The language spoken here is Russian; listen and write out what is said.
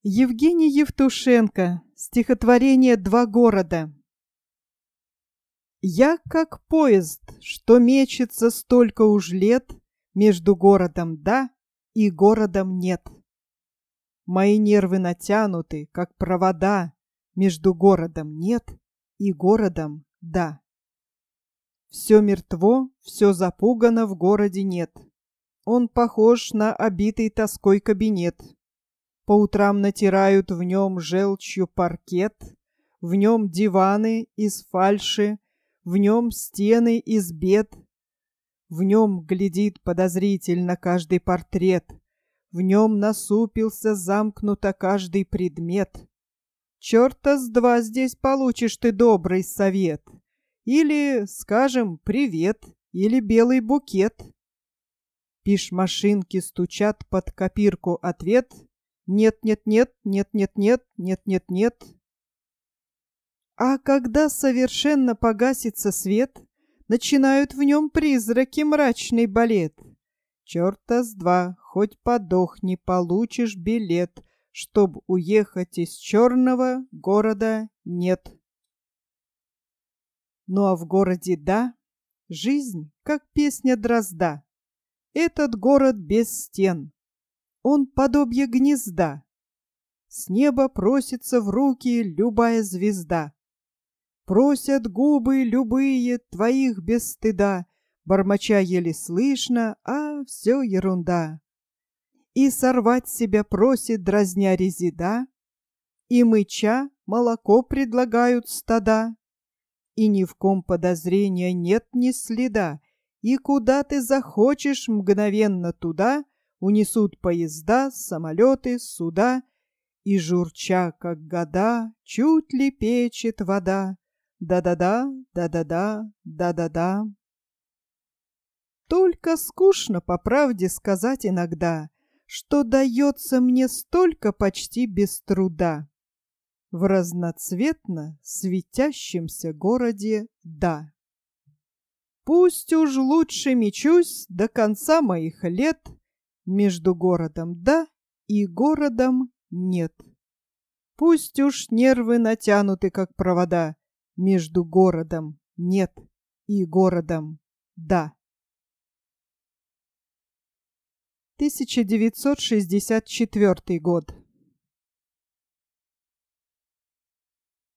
Евгений Евтушенко. Стихотворение «Два города». Я как поезд, что мечется столько уж лет между городом «да» и городом «нет». Мои нервы натянуты, как провода, между городом «нет» и городом «да». Все мертво, все запугано, в городе нет. Он похож на обитый тоской кабинет. По утрам натирают в нем желчью паркет, в нем диваны из фальши, в нем стены из бед, в нем глядит подозрительно каждый портрет, в нем насупился замкнуто каждый предмет. Черта с два здесь получишь ты добрый совет, или, скажем, привет, или белый букет. Пиш-машинки стучат под копирку ответ: нет-нет-нет, нет-нет-нет, нет-нет-нет. А когда совершенно погасится свет, начинают в нем призраки мрачный балет. Черта с два, хоть подохни, получишь билет, чтоб уехать из черного города нет. Ну а в городе «да» жизнь, как песня дрозда. Этот город без стен. Он подобие гнезда. С неба просится в руки любая звезда. Просят губы любые твоих без стыда, бормоча еле слышно, а все ерунда. И сорвать себя просит, дразня резида, и мыча молоко предлагают стада. И ни в ком подозрения нет ни следа, и куда ты захочешь, мгновенно туда унесут поезда, самолеты, суда, и, журча, как года, чуть лепечет вода. Да-да-да, да-да-да, да-да-да. Только скучно, по правде сказать иногда, что дается мне столько почти без труда. В разноцветно светящемся городе «да». Пусть уж лучше мечусь до конца моих лет между городом «да» и городом «нет». Пусть уж нервы натянуты, как провода, между городом «нет» и городом «да». 1964 год.